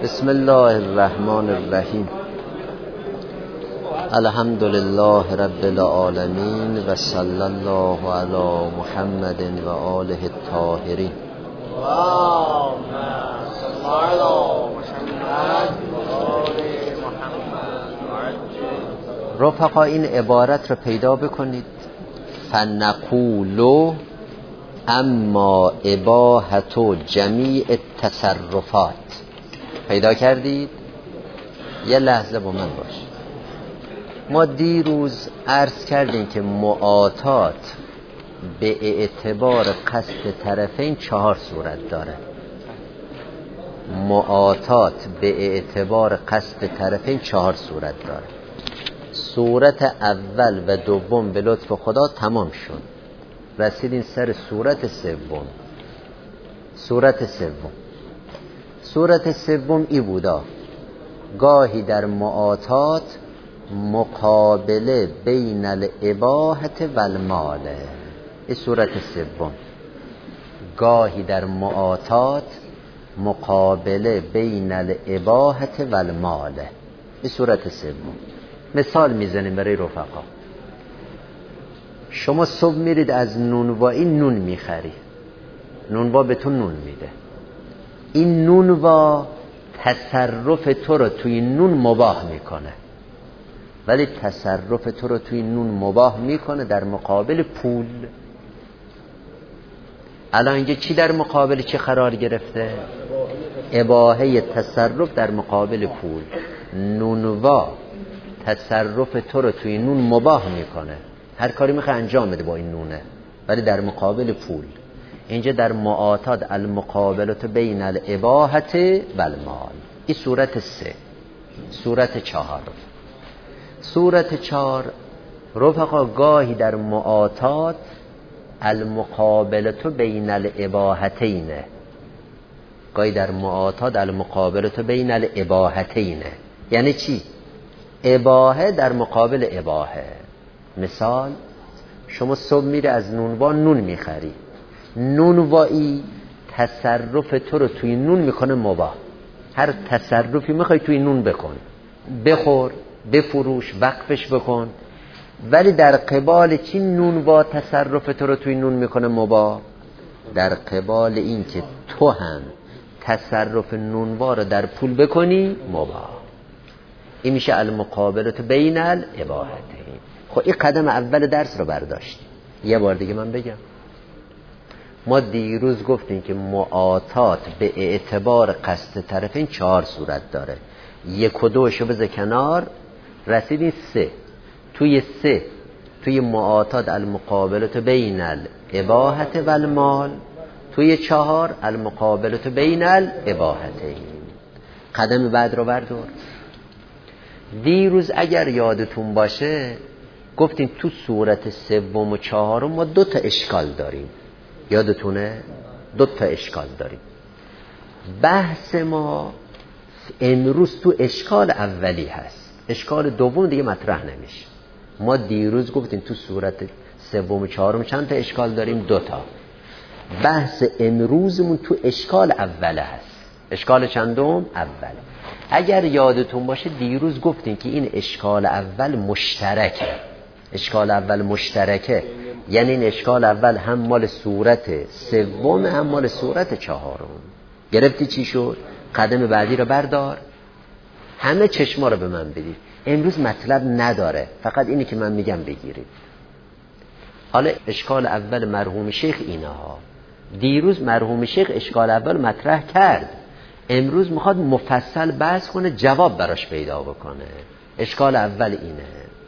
بسم الله الرحمن الرحیم. الحمد لله رب العالمین و صلی الله علی محمد و آله الطاهرین. اللهم صل علی محمد و آل محمد. رفقا این عبارت رو پیدا بکنید. فنقول اما اباحت جمیع التصرفات. پیدا کردید؟ یه لحظه با من باشید. ما دیروز عرض کردیم که معاطات به اعتبار قصد طرفین 4 صورت داره. معاطات به اعتبار قصد طرفین 4 صورت داره. صورت اول و دوم به لطف خدا تمام شد. رسیدین سر صورت سوم. صورت سوم ای بودا گاهی در معاطات مقابله بین الاباحت و المال. این صورت سوم. گاهی در معاطات مقابله بین الاباحت و المال. این صورت سوم. مثال میزنیم برای رفقا. شما صبح میرید از نونوایی نون میخری. نونوا به تو نون میده. این نونوا تصرف تو رو توی نون مباح میکنه، ولی تصرف تو رو توی نون مباح میکنه در مقابل پول. الان اینجا چی در مقابل چی قرار گرفته؟ اباحه تصرف در مقابل پول. نونوا تصرف تو رو توی نون مباح میکنه، هر کاری میخواد انجام بده با این نونه، ولی در مقابل پول. اینجا در معاطات المقابلت بین الاباحت و المال. این صورت 3. صورت 4. صورت 4 رفقا گاهی در معاطات المقابلت بین الاباحتین. گاهی در معاطات المقابلت بین الاباحتین یعنی چی؟ اباحه در مقابل اباحه. مثال شما صبح میره از نونوا نون میخری. نونوایی تصرف تو رو توی نون میکنه مباح. هر تصرفی میخوای توی نون بکن، بخور، بفروش، وقفش بکن، ولی در قبال چی نونوا تصرف تو رو توی نون میکنه مباح؟ در قبال این که تو هم تصرف نونوا رو در پول بکنی مباح. این میشه المقابلت بین الاباحتین. خب این قدم اول درس رو برداشتیم. یه بار دیگه من بگم. ما دیروز گفتیم که معاطات به اعتبار قصد طرفین 4 صورت داره. 1 و 2 شو بذار کنار، رسیدین 3. توی معاطات المقابلت بین الاباحت و المال. توی 4 المقابلت بین الاباحتین. قدم بعد رو بردار. دیروز اگر یادتون باشه گفتیم تو صورت 3 و 4 ما 2 تا اشکال داریم. یادتونه؟ 2 تا اشکال داریم. بحث ما امروز تو اشکال اولی هست. اشکال دوم دیگه مطرح نمیشه. ما دیروز گفتیم تو صورت 3 و 4 چند تا اشکال داریم؟ 2 تا. بحث امروزمون تو اشکال اوله هست. اشکال چندم؟ اول. اگر یادتون باشه دیروز گفتیم که این اشکال اول مشترکه. اشکال اول مشترکه یعنی این اشکال اول هم مال صورت 3 هم مال صورت 4. گرفتی چی شد؟ قدم بعدی رو بردار. همه چشما رو به من بدید. امروز مطلب نداره، فقط اینی که من میگم بگیرید. حالا اشکال اول مرحوم شیخ اینها. دیروز مرحوم شیخ اشکال اول مطرح کرد. امروز میخواد مفصل بحث کنه، جواب براش پیدا بکنه. اشکال اول اینه: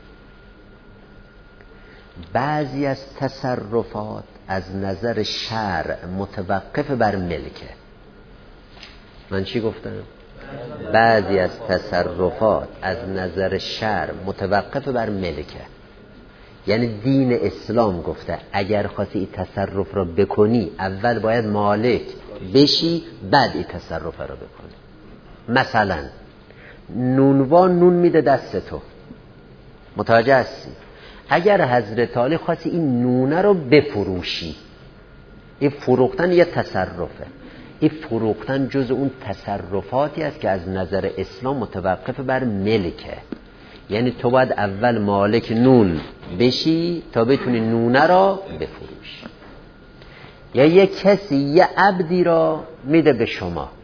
بعضی از تصرفات از نظر شرع متوقف بر ملکه. من چی گفتم؟ بعضی از تصرفات از نظر شرع متوقف بر ملکه. یعنی دین اسلام گفته اگر خواستی این تصرف رو بکنی اول باید مالک بشی، بعد این تصرف رو بکنی. مثلا نونوا نون میده دست تو، متوجه هستی؟ اگر حضرت علی خواستی این نونه رو بفروشی، این فروختن یه تصرفه. این فروختن جز اون تصرفاتی است که از نظر اسلام متوقف بر ملکه. یعنی تو باید اول مالک نون بشی تا بتونی نونه را بفروشی. یا یک کسی یه عبدی را میده به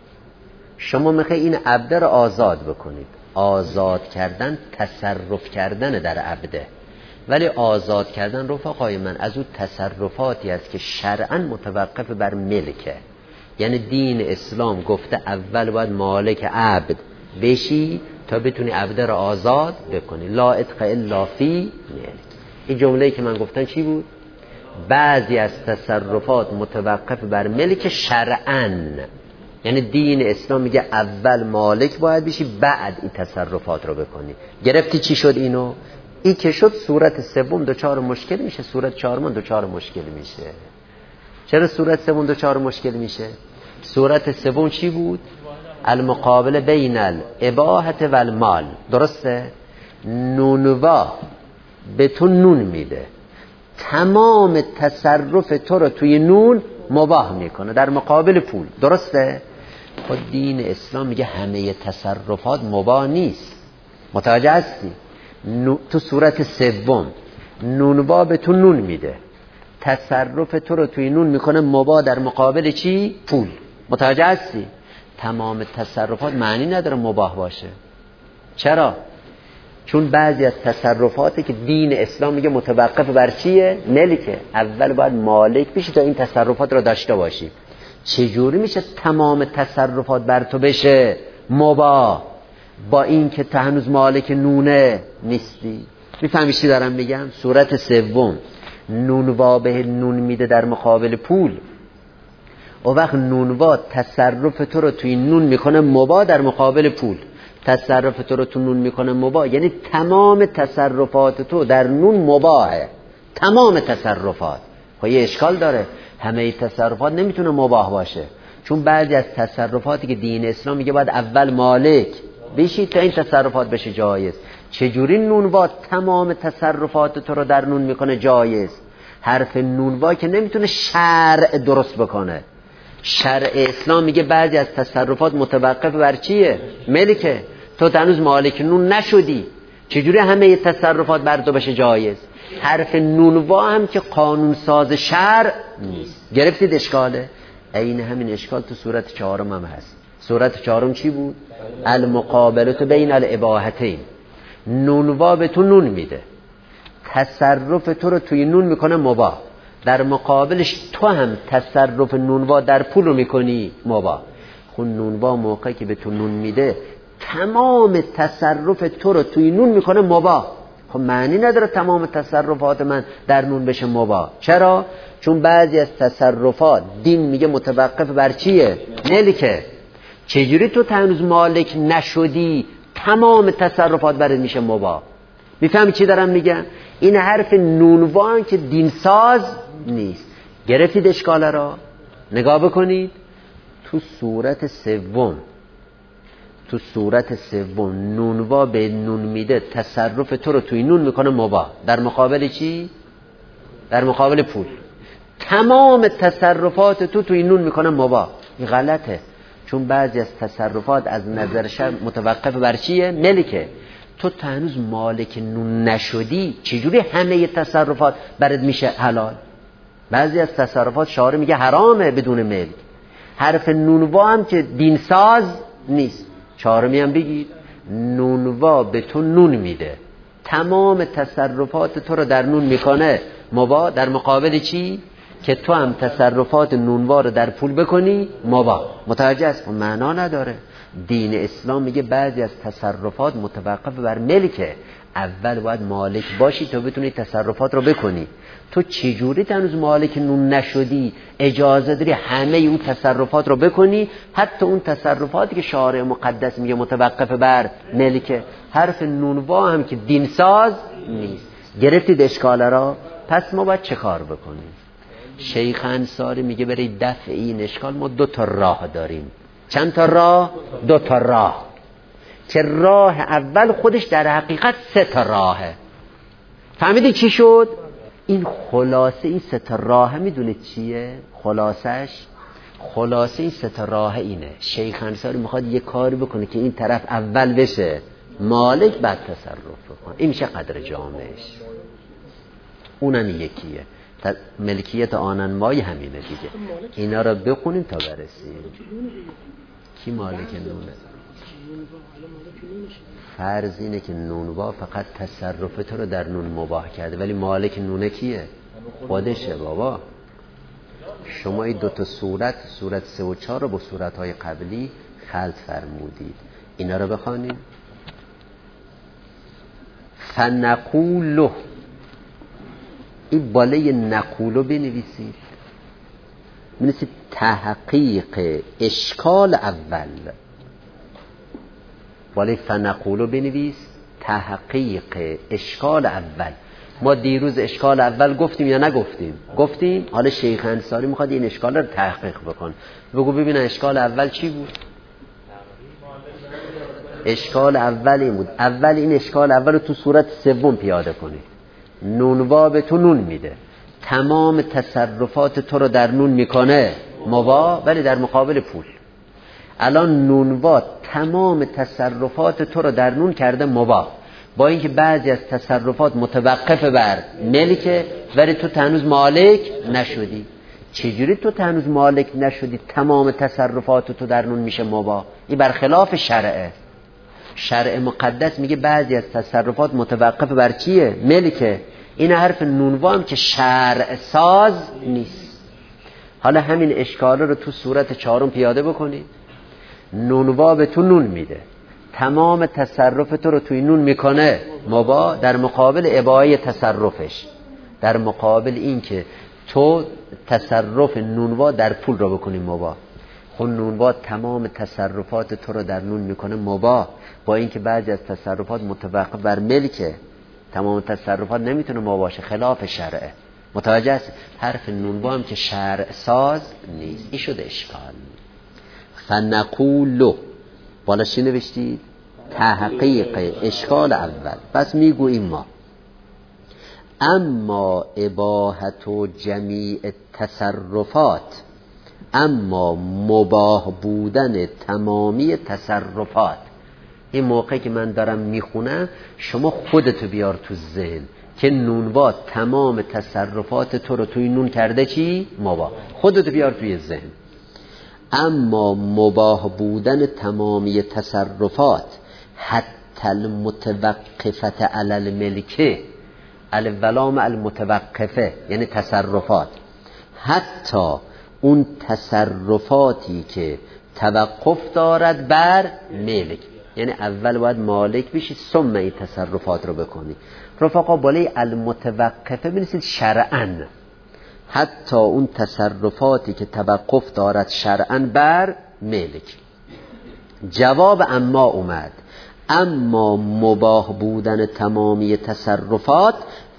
شما میخوای این عبد را آزاد بکنید. آزاد کردن تصرف کردن در عبده، ولی آزاد کردن رفقای من از اون تصرفاتی است که شرعاً متوقف بر ملکه. یعنی دین اسلام گفته اول باید مالک عبد بشی تا بتونی عبد را آزاد بکنی. لا اتق الا فی ملک. این جمله‌ای که من گفتم چی بود؟ بعضی از تصرفات متوقف بر ملک شرعاً. یعنی دین اسلام میگه اول مالک باید بشی بعد این تصرفات رو بکنی. گرفتی چی شد اینو؟ این که شد صورت سوم دوچار مشکل میشه، صورت چهارم دوچار مشکل میشه. چرا صورت سوم دوچار مشکل میشه؟ صورت سوم چی بود؟ المقابله بین الاباحه و المال. درسته؟ نونوا به تو نون میده، تمام تصرف تو رو توی نون مباح میکنه در مقابل پول. درسته؟ خود دین اسلام میگه همه تصرفات مباح نیست. متوجه هستی؟ تو صورت سوم نونوا به تو نون میده، تصرف تو رو توی نون میکنه مباح در مقابل چی؟ پول. متوجه هستی؟ تمام تصرفات معنی نداره مباح باشه. چرا؟ چون بعضی از تصرفاتی که دین اسلام میگه متوقف بر چیه؟ ملکه. اول باید مالک بشی تا این تصرفات رو داشته باشی. چجوری میشه تمام تصرفات بر تو بشه مباح با این که تو هنوز مالک نونه نیستی؟ میفهمی چی دارم میگم؟ صورت سوم نونوا به نون میده در مقابل پول. او وقت نونوا تصرف تو رو توی نون میکنه مباح در مقابل پول. تصرف تو رو تو نون میکنه مباح، یعنی تمام تصرفات تو در نون مباحه. تمام تصرفات. خب یه اشکال داره، همه تصرفات نمیتونه مباح باشه، چون بعضی از تصرفاتی که دین اسلام میگه باید اول مالک بشی تا این تصرفات بشه جایز. چجوری نونوا تمام تصرفات تو رو در نون میکنه جایز؟ حرف نونوا که نمیتونه شرع درست بکنه. شرع اسلام میگه بعضی از تصرفات متوقف بر چیه؟ ملکه. تو هنوز مالک نون نشدی، چجوری همه تصرفات بر تو بشه جایز؟ حرف نونوا هم که قانون ساز شرع نیست. گرفتید اشکاله؟ عین همین اشکال تو صورت چهارم هم هست. صورت چهارم چی بود؟ المقابله بین الاباحتین. نونوا به تو نون میده، تصرف تو رو توی نون میکنه مباح، در مقابلش تو هم تصرف نونوا در پول رو میکنی مباح. خون نونوا موقعی که به تو نون میده تمام تصرف تو رو توی نون میکنه مباح. خب معنی نداره تمام تصرفات من در نون بشه مباح. چرا؟ چون بعضی از تصرفات دین میگه متوقف بر چیه؟ ملکه. چجوری تو هنوز مالک نشدی تمام تصرفات برات میشه مباح؟ میفهمی چی دارم میگم؟ این حرف نونوان که دینساز نیست. گرفتید اشکال را؟ نگاه بکنید تو صورت سوم نونوا به نون میده، تصرف تو رو توی نون میکنه مباح، در مقابل چی؟ در مقابل پول. تمام تصرفات تو توی نون میکنه مباح. این غلطه، چون بعضی از تصرفات از نظر شرع متوقف بر چیه؟ ملکه. تو هنوز مالک نون نشدی، چجوری همه تصرفات برات میشه حلال؟ بعضی از تصرفات شارع میگه حرامه بدون ملک. حرف نونوا هم که دینساز نیست. چهارمی هم بگید نونوا به تو نون میده، تمام تصرفات تو رو در نون میکنه مباح، در مقابل چی؟ که تو هم تصرفات نونوا رو در پول بکنی مباح. متوجه است؟ معنا نداره. دین اسلام میگه بعضی از تصرفات متوقف بر ملکه، اول باید مالک باشی تا بتونی تصرفات رو بکنی. تو چجوری هنوز مالک نون نشدی اجازه داری همه اون تصرفات رو بکنی، حتی اون تصرفاتی که شارع مقدس میگه متوقف بر ملکه؟ حرف نونوا هم که دینساز نیست. گرفتید اشکال را؟ پس ما باید چه کار بکنیم؟ شیخ انصاری میگه برای دفع این اشکال ما 2 تا راه داریم. چند تا راه؟ 2 تا راه، که راه اول خودش در حقیقت 3 تا راهه. فهمیدی چی شد؟ این خلاصه این 3 تا راه میدونه چیه؟ خلاصش خلاصه این سه تا راه اینه. شیخ انصاری میخواد یه کاری بکنه که این طرف اول بشه مالک بعد تصرف بکنه. این میشه قدر جامعش. اونم یکیه. ملکیت آنن مای همینه دیگه. اینا رو بخونیم تا برسیم. کی مالک نونه؟ فرض اینه که نونوا فقط تصرف تو رو در نون مباح کرده، ولی مالک نونه کیه؟ خودشه بابا. شما این دوتا صورت 3 و 4 رو با صورتهای قبلی خلط فرمودید. اینا رو بخوانیم. فنقولو، این بالای نقولو بنویسید. بنویسید تحقیق اشکال اول. بالای فنقولو بنویس تحقیق اشکال اول. ما دیروز اشکال اول گفتیم یا نگفتیم؟ گفتیم. حالا شیخ انصاری میخواد این اشکال رو تحقیق بکن. بگو ببینن اشکال اول چی بود؟ اشکال اول این بود. اول این اشکال اول رو تو صورت 3 پیاده کنید. نونوا به تو نون میده، تمام تصرفات تو رو در نون میکنه مباح، ولی در مقابل پول. الان نونوا تمام تصرفات تو رو در نون کرده مباح، با اینکه بعضی از تصرفات متوقف بر ملکه، ولی تو هنوز مالک نشدی. چجوری تو هنوز مالک نشدی تمام تصرفات تو در نون میشه مباح؟ این برخلاف شرعه. شرع مقدس میگه بعضی از تصرفات متوقف بر چیه؟ ملکه. این حرف نونوا هم که شرع ساز نیست. حالا همین اشکاله رو تو صورت 4 پیاده بکنید. نونوا به تو نون میده، تمام تصرف تو رو توی نون میکنه مباح، در مقابل اباحه تصرفش، در مقابل این که تو تصرف نونوا در پول رو بکنی مباح. خون نونوا تمام تصرفات تو رو در نون میکنه مباح، با اینکه بعضی از تصرفات متوقف بر ملکه. تمام تصرفات نمیتونه مباح باشه، خلاف شرعه. متوجه هست؟ حرف نونوا هم که شرع ساز نیست. این شده اشکال. فنقولو بالا چی نوشتید؟ تحقیق اشکال اول. پس میگوییم ما اما اباحت و جمیع تصرفات، اما مباح بودن تمامی تصرفات. این موقعی که من دارم میخونم شما خودتو بیار تو ذهن که نونوا تمام تصرفات تو رو توی نون کرده چی؟ مباح. خودتو بیار توی ذهن. اما مباح بودن تمامی تصرفات حتی المتوقفت علی الملکه، الولام المتوقفه یعنی تصرفات، حتی اون تصرفاتی که توقف دارد بر ملک، یعنی اول باید مالک بشی ثم این تصرفات رو بکنی. رفقا بالای المتوقفه بنویسید شرعاً، حتی اون تصرفاتی که توقف دارد شرعاً بر ملک. جواب اما اومد، اما مباح بودن تمامی تصرفات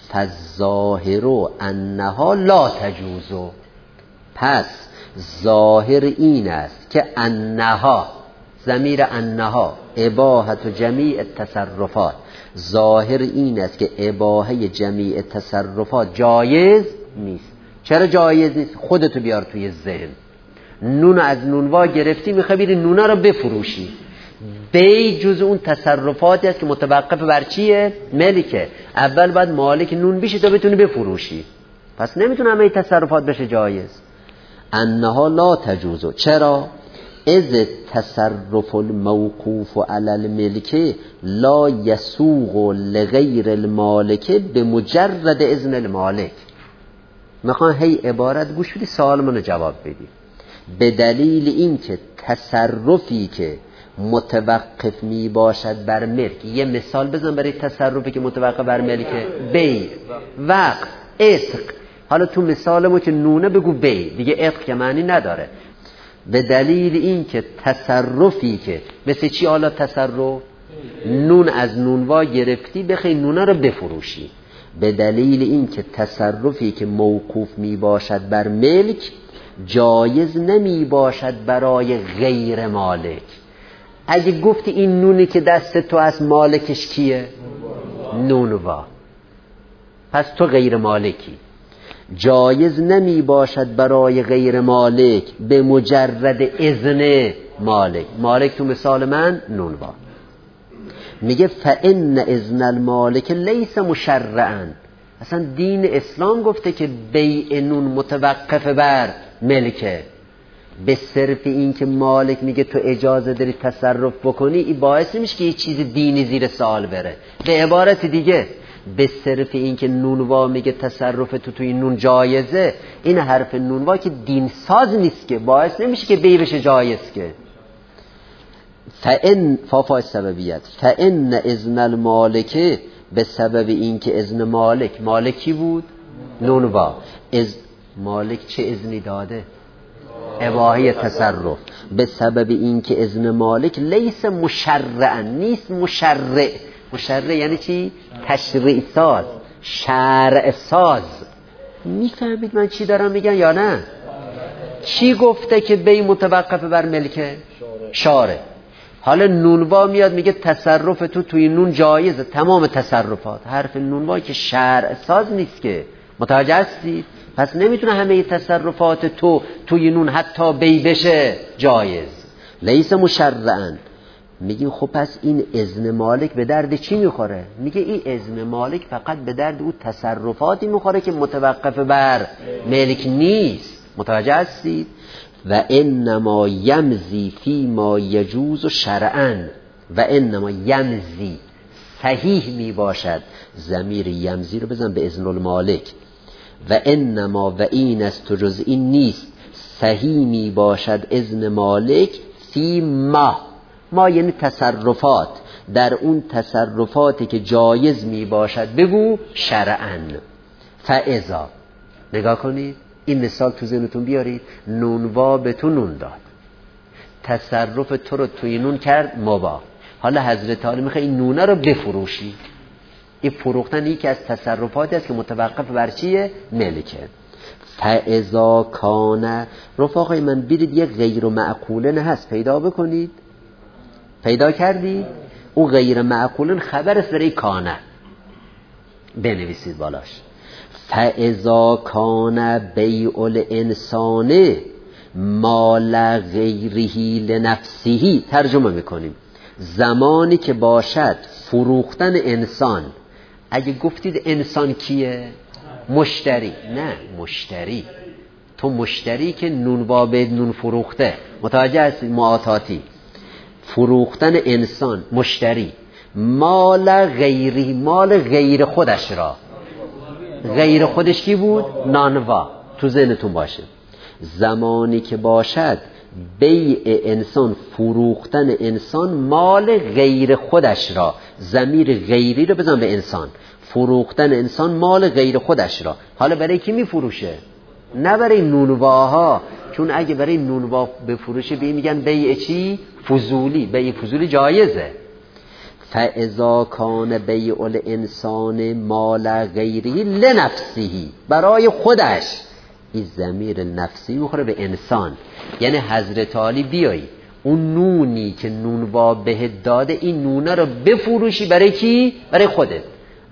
فالظاهر انها لا تجوز. پس ظاهر این است که انها، ضمیر انها اباحت و جمیع تصرفات، ظاهر این است که اباحه جمیع تصرفات جایز نیست. چرا جایز نیست؟ خودتو بیار توی ذهن. نون از نونوا گرفتی، میخوای بری نونه رو بفروشی. بی جز اون تصرفاتی است که متوقف بر چیه؟ ملکه. اول باید مالک نون بشی تا بتونی بفروشی. پس نمیتونه همه تصرفات بشه جایز. انها لا تجوز. چرا؟ از تصرف الموقوف علی الملکه لا یسوغ لغیر المالکه به مجرد اذن المالک. میخوان هی عبارت گوش بدی، سوال منو جواب بدی. به دلیل این که تصرفی که متوقف می باشد بر ملک، یه مثال بزن برای تصرفی که متوقف بر ملکه. بی، وقت، عتق. حالا تو مثالمو که نونه بگو بی، دیگه عتق که معنی نداره. به دلیل این که تصرفی که مثل چی؟ حالا تصرف نون از نونوا گرفتی بخوای نونه رو بفروشی. به دلیل این که تصرفی که موقوف می باشد بر ملک جایز نمی باشد برای غیر مالک. اگه گفتی این نونی که دست تو از مالکش کیه؟ نونوا، پس تو غیر مالکی. جایز نمی باشد برای غیر مالک به مجرد اذن مالک. مالک تو مثال من نونوا میگه فإن اذن المالک لیس مشرعا. اصلا دین اسلام گفته که بیع نون متوقف بر ملکه. به صرف این که مالک میگه تو اجازه داری تصرف بکنی، این باعث نمیشه که یه چیز دینی زیر سوال بره. به عبارت دیگه به صرف این که نونوا میگه تصرف تو توی نون جایزه، این حرف نونوا که دین ساز نیست که باعث نمیشه که بیع بشه جایز که. فإن فافای سببیت فإن اذن المالک، به سبب این که اذن مالک کی بود؟ نونوا. مالک چه اذنی داده؟ اباحه تصرف. به سبب این که اذن مالک لیس مشرعا، نیست مشرع. مشرع یعنی چی؟ تشریع ساز، شرع ساز. میفهمید من چی دارم میگم یا نه؟ چی گفته که بی متوقف بر ملکه؟ شارع. حالا نونوا میاد میگه تصرف تو توی نون جایزه، تمام تصرفات. حرف نونوا که شرع ساز نیست که، متوجه هستید؟ پس نمیتونه همه تصرفات تو توی نون حتی بی بشه جایز. لیس مشرعا. میگیم خب پس این اذن مالک به درد چی میخوره؟ میگه این اذن مالک فقط به درد او تصرفاتی میخوره که متوقف بر ملک نیست. متوجه هستید؟ و انما یمزی فی ما یجوز شرعا. و انما یمزی صحیح می باشد. ضمیر یمزی رو بزن به اذن المالک. و انما و این است تو جز این نیست، صحیح می باشد اذن مالک فی ما یعنی تصرفات، در اون تصرفاتی که جایز می باشد بگو شرعا. فاذا نگاه کنید این مثال تو ذهنتون بیارید. نونوا به تو نون داد، تصرف تو رو توی نون کرد مباح. حالا حضرت علی میخواد این نونه رو بفروشی. این فروختن یکی از تصرفاتی است که متوقف بر چیه؟ ملکه. فاذا کان، رفقای من برید یک غیر معقوله هست پیدا بکنید. پیدا کردی؟ او غیر معقولن خبر است برای کانه، بنویسید بالاش. فاذا کان بیع الانسان مال غیره لنفسه. ترجمه میکنیم زمانی که باشد فروختن انسان. اگه گفتید انسان کیه؟ مشتری. نه مشتری، تو مشتری که نونوا به نون فروخته. متوجه هستید؟ معاطاتی. فروختن انسان مشتری مال غیری، مال غیر خودش را. غیر خودش کی بود؟ نانوا. تو ذهنتون باشه زمانی که باشد بیع انسان، فروختن انسان مال غیر خودش را. ضمیر غیری رو بزن به انسان. فروختن انسان مال غیر خودش را. حالا برای کی میفروشه؟ نه برای نونواها، چون اگه برای نونوا بفروشه به این میگن بیع چی؟ فضولی. بیع فضولی جایزه. فاذا کان بیع الانسان مال غیره لنفسه، برای خودش. این ضمیر نفسی میخوره به انسان. یعنی حضرت علی بیایی اون نونی که نونوا بهت داده، این نونه رو بفروشی برای کی؟ برای خودت.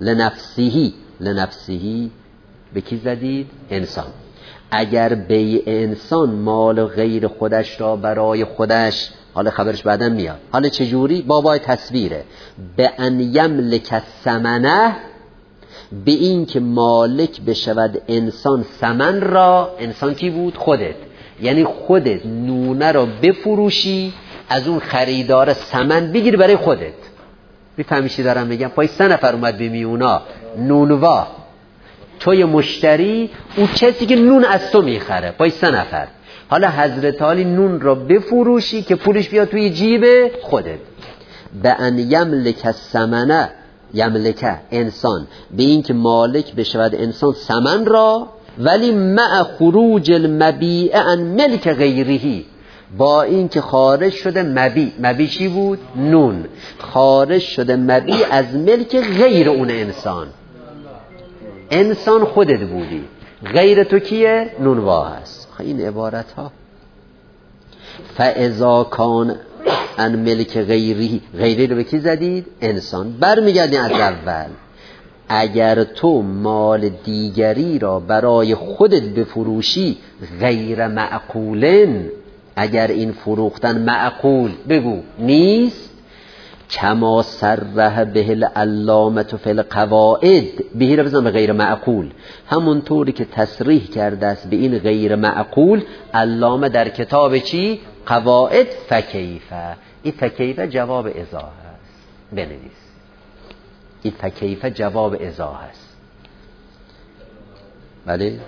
لنفسه به کی زدید؟ انسان. اگر بیع انسان مال غیر خودش را برای خودش، حالا خبرش بعدم میاد. حالا چجوری؟ بابای تصویره. به ان یملک الثمنه، به این که مالک بشود انسان ثمن را. انسان کی بود؟ خودت. یعنی خودت نونه را بفروشی، از اون خریدار ثمن بگیر برای خودت. میفهمی چی دارم میگم؟ پای 3 نفر اومد به میونا، نونوا، توی مشتری، اون کسی که نون از تو میخره، پای 3 نفر. حالا حضرت علی نون را بفروشی که پولش بیاد توی جیب خودت. به ان یملک الثمنه، یملکه انسان، به این که مالک بشود انسان ثمن را، ولی مع خروج المبیع عن ملک غیره، با این که خارج شده مبیع چی بود؟ نون. خارج شده مبیع از ملک غیر اون انسان. انسان خودت بودی، غیر تو کیه؟ نونوا هست. این عبارت ها. فاذا کان ان ملک غیری رو به کی زدید؟ انسان. برمیگردیم از اول. اگر تو مال دیگری را برای خودت بفروشی غیر معقولن، اگر این فروختن معقول بگو نیست، کما صرح به العلامة فی القواعد، بهی را بزن به غیر معقول، همونطوری که تصریح کرده است به این غیر معقول علامه در کتاب چی؟ قواعد. فکیفه، این فکیفه جواب ازاحه است، بنویس این فکیفه جواب ازاحه است. بله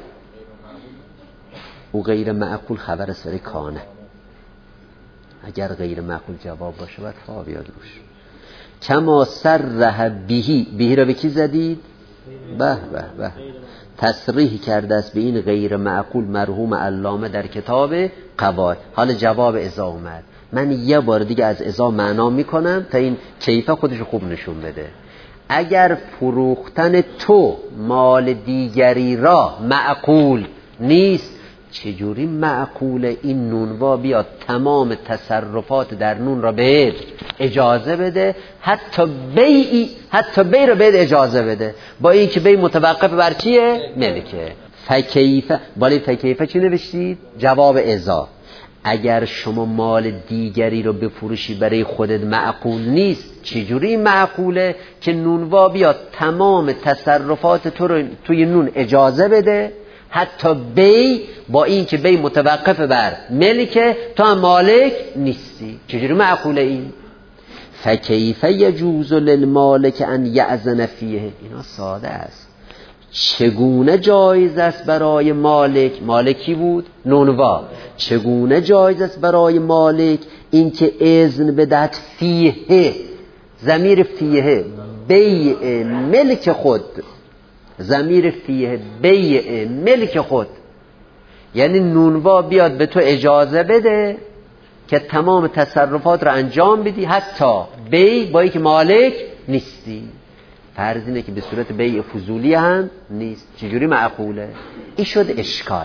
او غیر معقول خبر سر کانه، اگر غیر معقول جواب باشه باید فا بیاد روش. کما صرح بهی را به کی زدید؟ به به به، تصریح کرده است به این غیر معقول مرحوم علامه در کتاب قواعد. حال جواب ازا اومد، من یه بار دیگه از ازا معنا میکنم تا این کیفه خودش خوب نشون بده. اگر فروختن تو مال دیگری را معقول نیست، چجوری معقول این نونوا بیاد تمام تصرفات در نون را بهت اجازه بده، حتی بی را بهت اجازه بده، با این که بی متوقف بر چیه؟ ملکه. فکیفه، بالا فکیفه چی نوشتید؟ جواب ازا. اگر شما مال دیگری رو بفروشی برای خودت معقول نیست، چجوری معقوله که نونوا بیاد تمام تصرفات تو رو توی نون اجازه بده، حتی بی، با این که بی متوقف بر ملکه، تو هم مالک نیستی، چجوری معقوله این؟ فکیف یجوز للمالک ان یأذن فیه، اینا ساده است. چگونه جایز است برای مالک، مالکی بود نونوا، چگونه جایز است برای مالک این که اذن بدهد فیه، ضمیر فیه بیع ملک خود، ضمیر فیه بیع ملک خود، یعنی نونوا بیاد به تو اجازه بده که تمام تصرفات رو انجام بدی، حتی بیع با اینکه مالک نیستی. فرض اینه که به صورت بیع فضولی هم نیست، چجوری معقوله؟ این شد اشکال.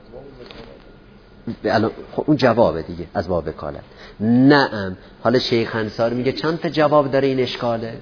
خب اون جوابه دیگه از باب وکالت. نعم. حالا شیخ انصاری میگه چند تا جواب داره این اشکاله؟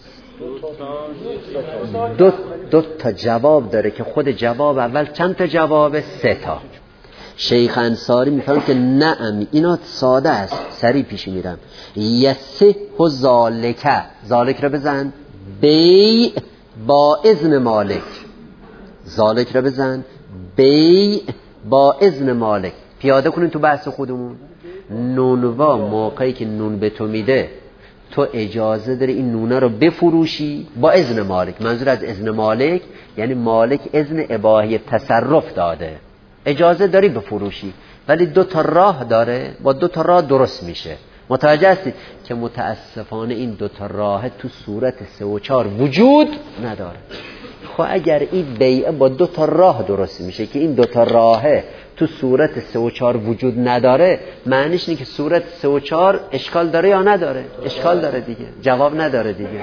دو تا جواب داره که خود جواب اول چند تا جوابه؟ 3 تا. شیخ انصاری میفهمه که نعم اینا ساده است، سریع پیش میرم. یسه و ذالکه، ذالک رو بزن بیع با اذن مالک، ذالک رو بزن بیع با اذن مالک. پیاده کنین تو بحث خودمون. نونوا موقعی که نون به تو میده، تو اجازه داری این نونه رو بفروشی با اذن مالک. منظور از اذن مالک یعنی مالک اذن اباحی تصرف داده، اجازه داری بفروشی، ولی 2 تا راه داره، با 2 تا راه درست میشه. متوجه هستید که متاسفانه این 2 تا راه تو صورت 3 و 4 وجود نداره. خب اگر این بیعه با 2 تا راه درست میشه که این 2 تا راه تو صورت 3 و 4 وجود نداره، معنیش اینه که صورت 3 و 4 اشکال داره یا نداره؟ اشکال داره دیگه، جواب نداره دیگه.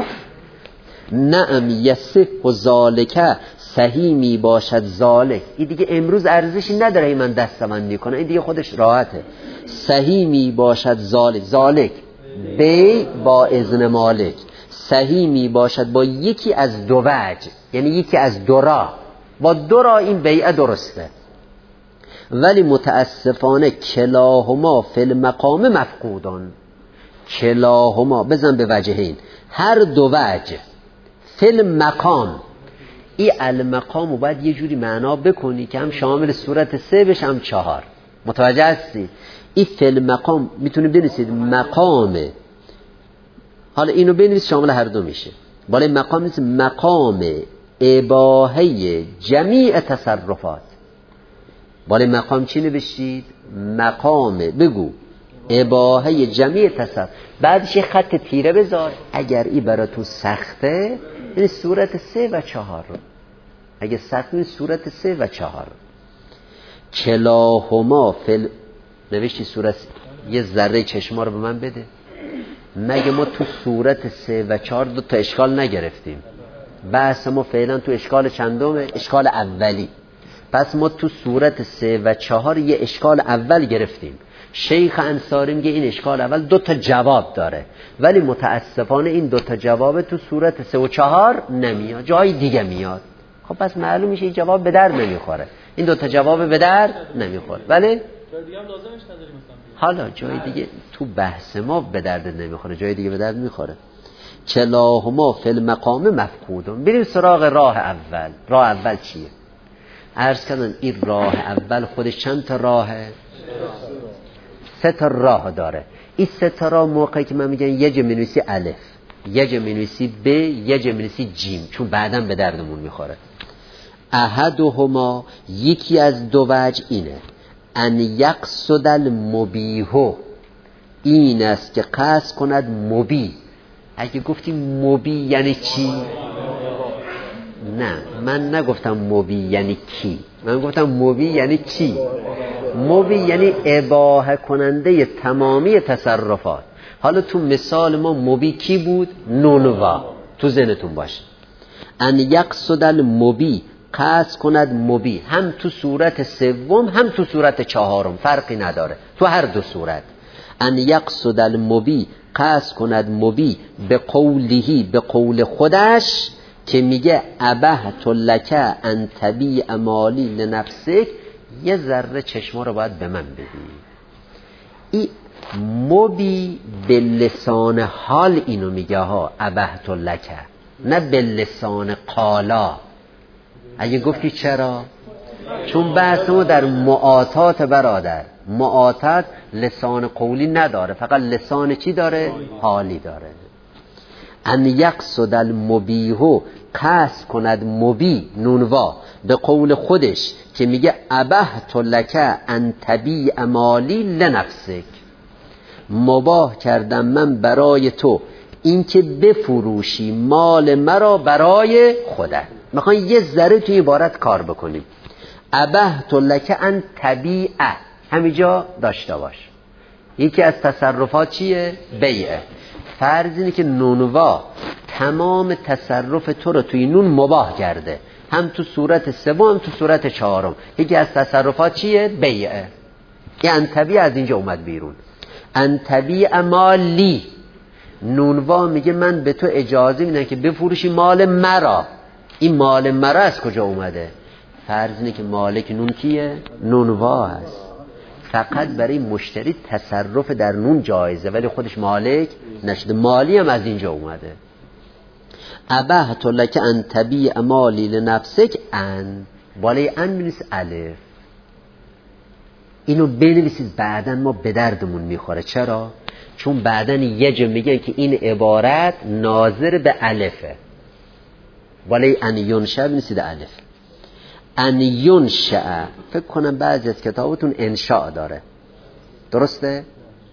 نعم یصح و ذالکه، صحیح می باشد ذالک. این دیگه امروز ارزشی نداره این من دستبندی کنه، این دیگه خودش راحته. صحیح می باشد ذالک، ذالک بی با اذن مالک، صحیح می باشد با یکی از 2 وجه، یعنی یکی از 2 راه، با 2 راه این بیعه درسته. ولی متاسفانه کلاهما فی المقام مفقودان، کلاهما بزن به وجهین، هر 2 وجه فی المقام. این المقام رو باید یه جوری معنا بکنی که هم شامل صورت 3 بشه هم 4. متوجه هستی؟ این فی المقام میتونی بنویسید مقام، حالا اینو بنویس شامل هر 2 میشه. بالای مقام نیست، مقام اباحه جمیع تصرفات. بالای مقام چی نوشتید؟ مقام بگو اباحه جمیع تصرف، بعدش یه خط تیره بذار. اگر این براتون سخته این صورت 3 و 4 رو، اگه سخت این صورت 3 و 4. کلاهما فل نوشتی صورت، یه ذره چشما رو به من بده. مگه ما تو صورت 3 و 4 2 تا اشکال نگرفتیم؟ بحث ما فعلا تو اشکال چندمه؟ اشکال اولی. پس ما تو صورت 3 و 4 یه اشکال اول گرفتیم شیخ انصاری میگه این اشکال اول 2 تا جواب داره، ولی متاسفانه این 2 تا جواب تو صورت 3 و 4 نمیاد، جای دیگه میاد. خب پس معلوم میشه این جواب به درد نمیخوره، این 2 تا جواب به درد نمیخوره. ولی جای دیگه هم لازمش نداریم مثلا. حالا جای دیگه تو بحث ما به درد نمیخوره، جای دیگه به درد میخوره. کلاهما فی المقام مفقودون. بریم سراغ راه اول. راه اول چیه؟ عرض کردن این راه اول خودش چند تا راهه؟ 3 تا راه داره. این 3 تا راه موقعی که من میگم یه جا مینویسی الف، یه جا مینویسی ب، یه جا مینویسی جیم، چون بعداً به دردمون میخوره. احدهما، یکی از 2 وجه اینه، ان یقصد المبیح، این است که قصد کند مبیح. اگه گفتیم مبیح یعنی چی؟ نه، من نگفتم مبیح یعنی کی، من گفتم مبیح یعنی چی. مبیح یعنی اباحه کننده تمامی تصرفات. حالا تو مثال ما مبیح کی بود؟ نونوا. تو ذهنتون باشه ان یقصد المبیح، قصد کند مبیح، هم تو صورت 3 هم تو صورت 4 فرقی نداره، تو هر 2 صورت. ان یقصد المبیح، قصد کند مبیح، به قوله، به قول خودش که میگه ابحت لک ان تبیع مالی لنفسک، یه ذره چشما رو باید به من بدی. این مبیح به لسان حال اینو میگه ها، ابحت لک، نه به لسان قالا. اگه گفتی چرا؟ چون بحث ما در معاطات برادر، معاطات لسان قولی نداره، فقط لسان چی داره؟ حالی داره. ان یقصد المبیح، قصد کند مبیح، نونوا، به قول خودش که میگه ابحت لک ان تبیع مالی لنفسک، مباح کردم من برای تو این که بفروشی مال مرا برای خودت. میخوان یه ذره توی عبارت کار بکنیم. ابحت لک ان تبیع، همینجا داشته باش، یکی از تصرفات چیه؟ بیعه. فرض اینه که نونوا تمام تصرف تو رو توی نون مباح کرده، هم تو صورت 3 هم تو صورت 4. یکی از تصرفات چیه؟ بیعه. این انتبیع از اینجا اومد بیرون. انتبیع مالی، نونوا میگه من به تو اجازه میدم که بفروشی مال مرا. این مال مرا از کجا اومده؟ فرض اینه که مالک نون کیه؟ نونوا هست. فقط برای مشتری تصرف در نون جایزه، ولی خودش مالک نشده. مالی هم از اینجا اومده. ابحت لک ان تبیع مالی لنفسک، ان بالای ان می‌نویسید الف. اینو بنویسید، بعدن ما به دردمون میخوره. چرا؟ چون بعدن یه جا میگن که این عبارت ناظر به الفه. بالای ان ینشأ بنویسید الف. ان ینشأ، فکر کنم بعضی از کتابتون انشاء داره، درسته؟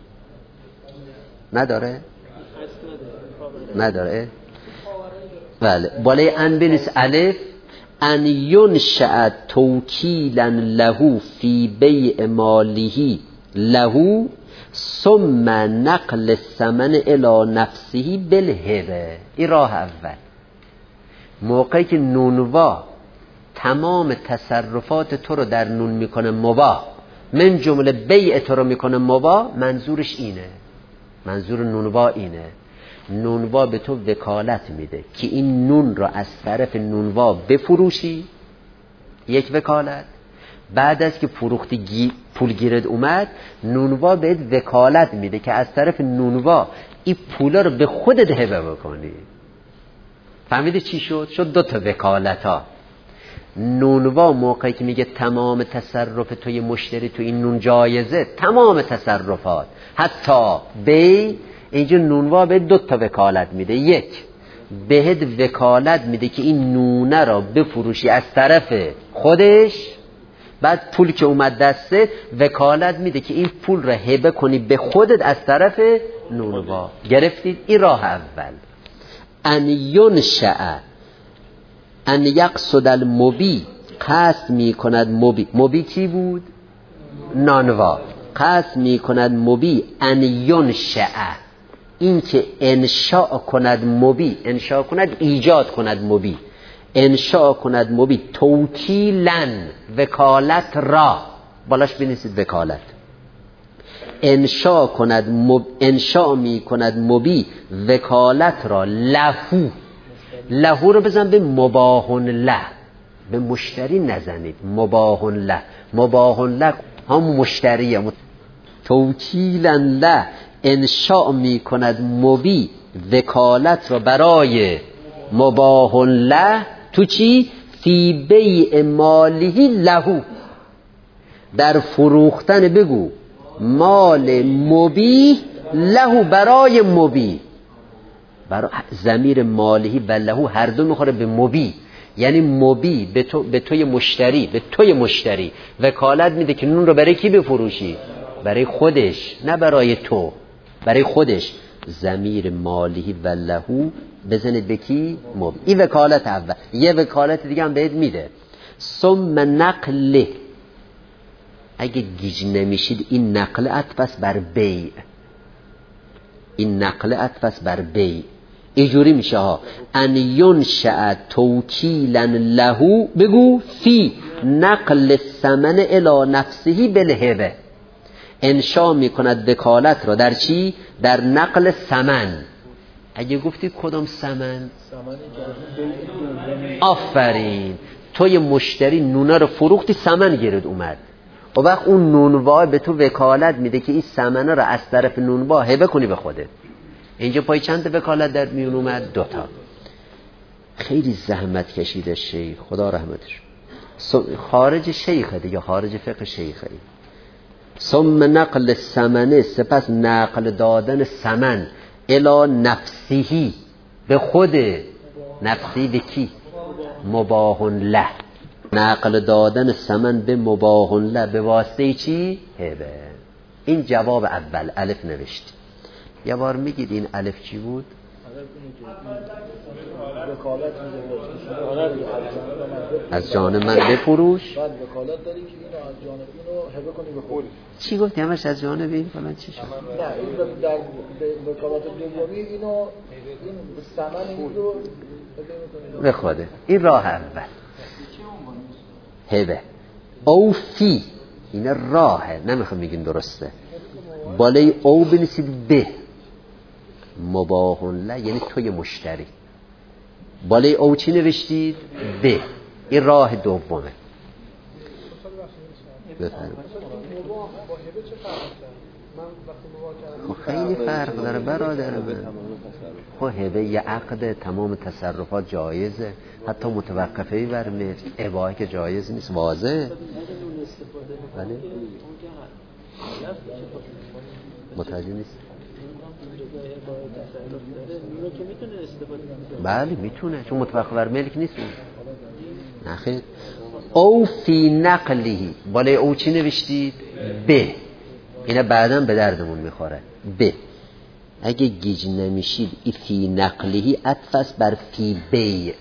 نداره؟ نداره؟ بله. بالای ان بنویس الف. ان ینشأ توکیلا له فی بیع ماله له ثم نقل الثمن الی نفسه بالهبه. این راه اول. موقعی که نونوا تمام تصرفات تو رو در نون میکنه مباح، من جمله بیع تو رو میکنه مباح، منظورش اینه، منظور نونوا اینه. نونوا به تو وکالت میده که این نون را از طرف نونوا بفروشی، یک وکالت. بعد از که فروختی پول گیرد اومد، نونوا بهت وکالت میده که از طرف نونوا این پولا رو به خودت هبه بکنی. فهمیده چی شد؟ شد 2 تا وکالت ها. نونوا موقعی که میگه تمام تصرف توی مشتری تو این نون جایزه، تمام تصرفات حتی بی، اینجا نونوا به 2 تا وکالت میده. یک، بهت وکالت میده که این نونه را بفروشی از طرف خودش، بعد پول که اومد دسته وکالت میده که این پول را هبه کنی به خودت از طرف نونوا. گرفتید؟ این راه اول. ان ینشأ، ان یقصد المبیح، قصد میکند مبیح. مبیح کی بود؟ نانوا. قصد میکند مبیح. ان ینشأ، این که انشاء کند مبیح، انشاء کند ایجاد کند مبیح، انشاء کند مبیح توکیلن، وکالت را بالاش بنویسید وکالت. انشا می کند مبی وکالت را لهو رو بزن به مباهن له، به مشتری نزنید. مباهن له هم مشتریه. توکیلا له انشا می کند مبی وکالت را برای مباهن له تو چی؟ فی بیع مالی لهو، در فروختن بگو مال مبیح لهو، برای مبیح. ضمیر مالی و لهو هر دو میخوره به مبیح، یعنی مبیح به توی مشتری وکالت میده که نون رو برای کی بفروشی؟ برای خودش، نه برای تو، برای خودش. ضمیر مالی و لهو بزنید به کی؟ مبیح. این وکالت اول. یه وکالت دیگه هم بهت میده، ثم نقله. اگه گیج نمیشید این نقل عطف است بر بیع. اینجوری میشه ها، ان ینشأ توکیلا له بگو فی نقل الثمن الی نفسه بالهبه. انشا میکند وکالت را در چی؟ در نقل ثمن. اگه گفتی کدام ثمن؟ آفرین، توی مشتری نونه رو فروختی، ثمن گرد اومد، و وقت اون نونوا به تو وکالت میده که این ثمنه رو از طرف نونوا هبه کنی به خودت. اینجا پای چند وکالت در میون اومد؟ 2 تا. خیلی زحمت کشیده شیخ، خدا رحمتش. خارج شیخه دیگه، خارج فقه شیخه. ثم نقل الثمن، سپس نقل دادن ثمن الی نفسه، به خود نفسی. به کی؟ مباهن له. نقل دادن ثمن به مباهن له به واسطه چی؟ هبه. این جواب اول، الف نوشت. یه بار میگید این الف چی بود؟ از جانب من بفروش. بعد وکالت داری که اینو از جانب اینو هبه کنی به خودت. چی گفتی همش از جانب این فلان چی شد؟ نه این در وکالت دومی اینو این ثمن این رو به خوده. این راه اول هبه. او فی، این راهه، نمیخوام بگیم درسته. بالای او بنویسید به مباهن له، یعنی توی مشتری. بالای او چی نوشتید؟ به. این راه دومه. بفرمایید. خیلی فرق داره برادر من. خب هبه یه عقد، تمام تصرفات جایزه، حتی متوقفه‌ای بر مثل اباحه که جایز نیست، واضحه. ولی متوجه نیست. بله میتونه، چون متوقف بر ملک نیست. نخیر. او فی نقلی، بالای او چی نوشتید؟ به. اینا بعداً به دردمون میخوره. به. اگه گیج نمیشید ای فی نقلی عطف است بر فی بیع.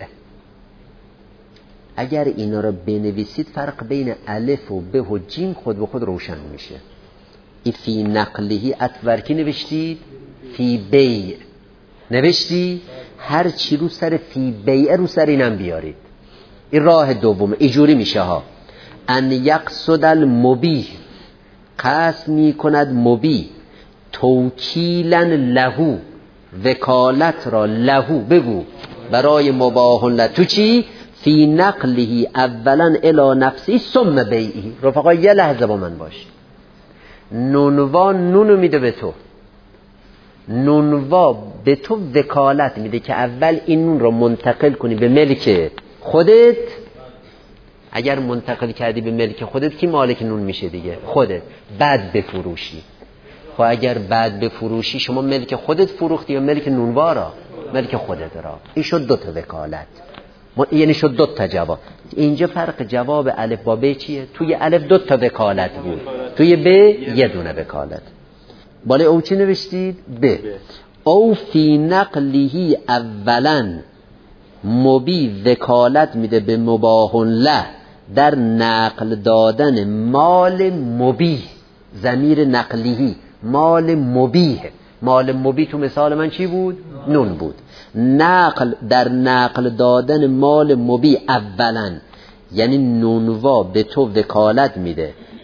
اگر اینا رو بنویسید فرق بین الف و به و جیم خود به خود روشن میشه. ای فی نقلی عطف بر کی نوشتید؟ فی بیع نوشتی، هر چی رو سر فی بیع رو سر اینم بیارید. این راه دومه. اینجوری میشه ها، ان یقصد المبیح، قصد میکند مبیح، توکیلا لهو، وکالت را لهو بگو برای مباهن له تو چی؟ فی نقله اولا الی نفسی ثم بیعی. رفقا یه لحظه با من باش. نونوا نونو میده به تو، نونوا به تو وکالت میده که اول این نون رو منتقل کنی به ملک خودت. اگر منتقل کردی به ملک خودت کی مالک نون میشه دیگه؟ خودت. بعد بفروشی. خب اگر بعد بفروشی شما ملک خودت فروختی یا ملک نونوا را؟ ملک خودت را. این شد 2 تا وکالت، یعنی شد 2 تا جواب. اینجا فرق جواب الف با ب چیه؟ توی الف 2 تا وکالت بود، توی ب یه دونه وکالت. بالای او چی نوشتید؟ به. او فی نقله اولا، مبی وکالت میده به مباهن له در نقل دادن مال مبیح. ضمیر نقلیه مال مبیح. مال مبیح تو مثال من چی بود؟ نون بود. نقل، در نقل دادن مال مبیح اولا، یعنی نونوا به تو وکالت میده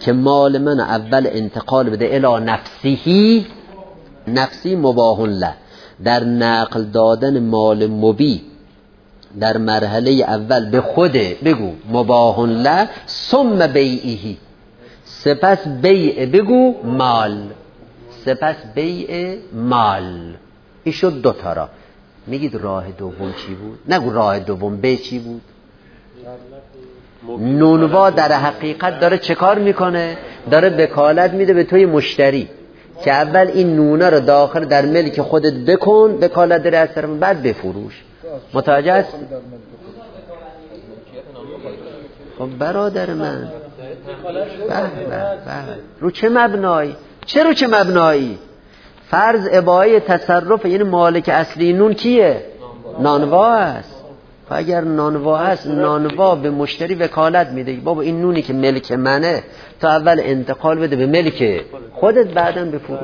که مال من اول انتقال بده الی نفسیهی، نفسی مباح له، در نقل دادن مال مبی در مرحله اول به خوده بگو مباح له، ثم بیعیهی، سپس بیع بگو مال، سپس بیع مال. این شد دو تا را. میگید راه دوم چی بود؟ نگو راه دوم به چی بود؟ نونوا در حقیقت داره چه کار میکنه؟ داره وکالت میده به توی مشتری که اول این نونه رو داخل در ملک خودت بکن، وکالت داره از طرف بعد بفروش. متوجه است؟ خب برادر من رو چه مبنایی؟ رو چه مبنایی؟ فرض اباحه تصرف، یعنی مالک اصلی نون کیه؟ نانوا است. اگر نانوا است، نانوا به مشتری وکالت میده بابا این نونی که ملک منه تا اول انتقال بده به ملک خودت، بعداً بفروش.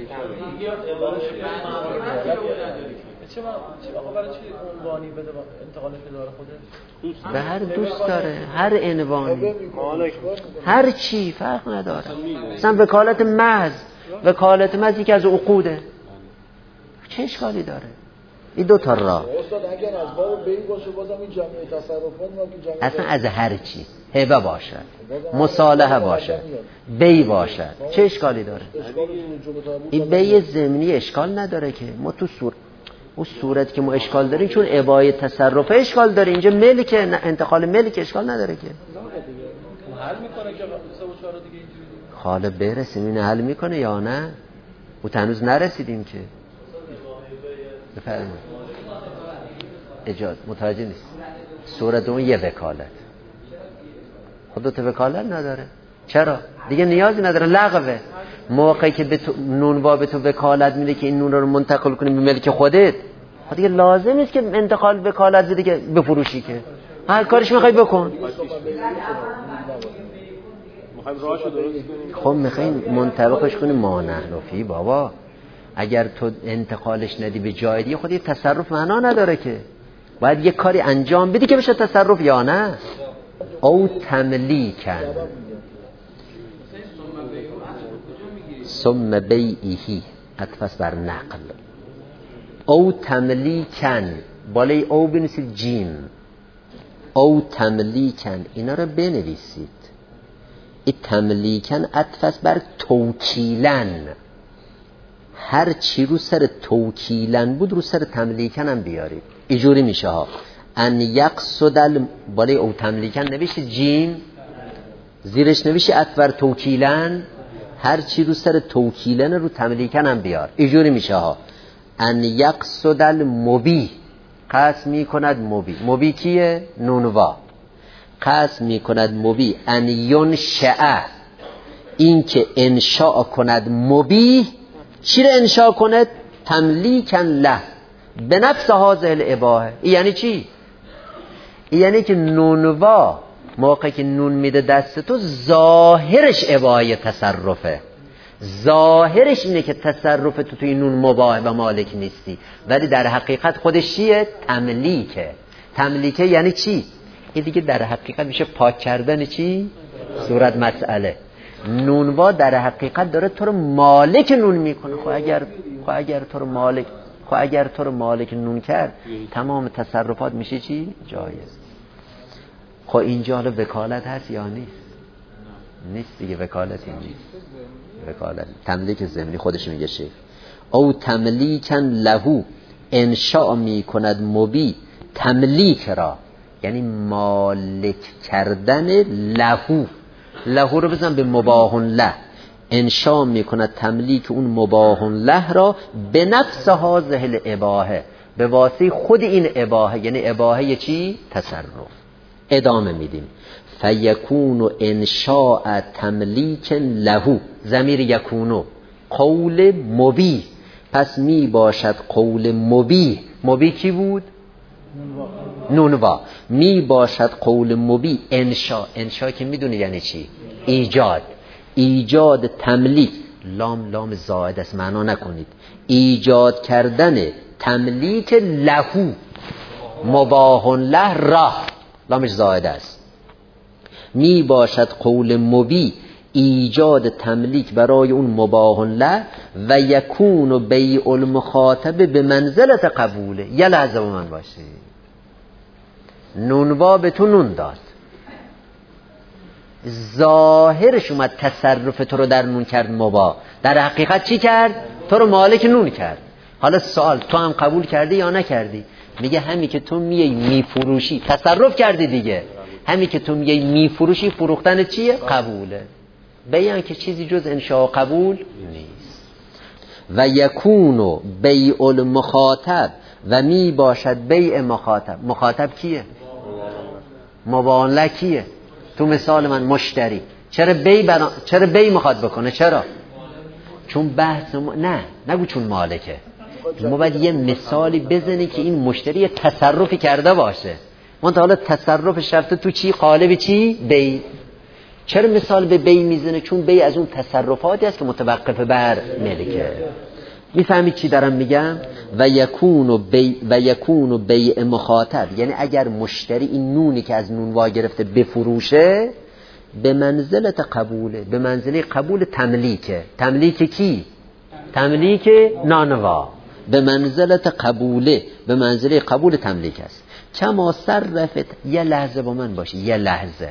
به هر دوست داره، هر عنوانی، هر چی فرق نداره. مثلا وکالت محض، وکالت محض یکی از عقوده، چه اشکالی داره؟ این دو تا راه. استاد اگر از باب بی باشه بازم این جمعی تصرفات ما که اصلا از هر چی، هبه باشه، مصالحه باشه، بی باشه، چه اشکالی داره؟ این بی ضمنی اشکال نداره که ما تو اون صورت که ما اشکال داریم چون اباحه تصرف اشکال داره. اینجا ملک، انتقال ملک اشکال نداره که. حل میکنه که 3 و 4 دیگه اینجوری حالا برسیم این حل میکنه یا نه؟ او هنوز نرسیدیم که. بفرمایید. اجازه متوجه نیست. صورت اون یه وکالت، خودت وکالت نداره. چرا؟ دیگه نیازی نداره، لغوه. موقعی که به تو نونوا به تو وکالت میده که این نون رو منتقل کنی به ملک خودت، خب دیگه لازم نیست که انتقال وکالت بده که بفروشی، که هر کارش میخوای بکن. خب میخوای منطبقش کنی ما نحن فی. بابا اگر تو انتقالش ندی به جای دیگه خود یه تصرف معنا نداره که. باید یه کاری انجام بدی که بشه تصرف یا نه. او تملیکن ثم بیعیهی، عطف بر نقل. او تملیکن، بالای او بنویسید جیم. او تملیکن، اینا رو بنویسید. این تملیکن عطف بر توکیلن. هر چی رو سر توکیلن بود رو سر تملیکن هم بیارید. اینجوری میشه ها. ان یقصد بالای او تملیکن نوشید جیم، زیرش نوشید عطف بر توکیلن. هر چی رو سر توکیلن رو تملیکن هم بیار. اینجوری میشه ها. ان یقصد المبی، قصد میکند مبی. مبی کیه؟ نونوا. قصد میکند مبی ان ینشأ، این که انشاء کند مبی. چی رو انشاء کند؟ تملیکن له به نفس هذه الاباحه. یعنی چی؟ یعنی که نونوا موقعی که نون میده دست تو، ظاهرش اباحه تصرفه، ظاهرش اینه که تصرف تو توی نون مباح و مالک نیستی، ولی در حقیقت خودش چیه؟ تملیکه. تملیکه یعنی چی؟ این دیگه در حقیقت میشه پاک کردن چی؟ صورت مسئله. نونوا در حقیقت داره تو رو مالک نون میکنه. خب اگر تو رو مالک نون کرد، تمام تصرفات میشه چی؟ جایز. خب اینجا حالا وکالت هست یا نیست؟ نیست دیگه، وکالتی نیست. وکالت تملیک ضمنی خودش میگه شیخ. او تملیکن لهو، انشاء میکند مبی تملیک را، یعنی مالک کردن لهو. لهو رو بزن به مباح له. انشاء میکند تملیک اون مباح له را به نفس هذه الاباحه، به واسطه خود این اباحه. یعنی اباحه چی؟ تصرف. ادامه میدیم. فیکون انشاء تملیک لهو، ضمیر یکونو قول مبی، پس می باشد قول مبی. مبی کی بود؟ نونوا. می باشد قول مبی انشاء. انشاء که میدونی یعنی چی؟ ایجاد تملیک. لام زائد است، معنا نکنید. ایجاد کردن تملیک لهو مباح له را، لامش زائد است. می باشد قول مبی ایجاد تملیک برای اون مباح له و یکون بیع المخاطب به منزلت قبوله. یه لحظه با من باشید. نونوا به تو نون داد، ظاهرش اومد تصرف تو رو در نون کرد مباح، در حقیقت چی کرد؟ تو رو مالک نون کرد. حالا سوال، تو هم قبول کردی یا نکردی؟ میگه همین که تو میای میفروشی تصرف کردی دیگه، همین که تو میای میفروشی فروختن چیه؟ قبوله. بیان که چیزی جز انشاء قبول نیست. و یکونو بیع المخاطب و می باشد بیع مخاطب. مخاطب کیه؟ مباح کیه؟ تو مثال من مشتری. چرا بیع میخواد بکنه؟ چرا؟ چون بحث نه نگو چون مالکه. ما باید یه مثالی بزنی که این مشتری تصرفی کرده باشه. منتها حالا تصرف رفته تو چی؟ قالب چی؟ بیع. چرا مثال به بیع میزنه؟ چون بیع از اون تصرفاتی است که متوقف بر ملکه. میفهمید چی دارم میگم؟ و یکون بیع مخاطب، یعنی اگر مشتری این نونی که از نونوا گرفته بفروشه، به منزلت قبوله، به منزله قبول تملیکه. تملیک کی؟ تملیک نانوا. به منزلت قبوله، به منزله قبول تملیک است. کما صرفت. یه لحظه با من باشی، یه لحظه.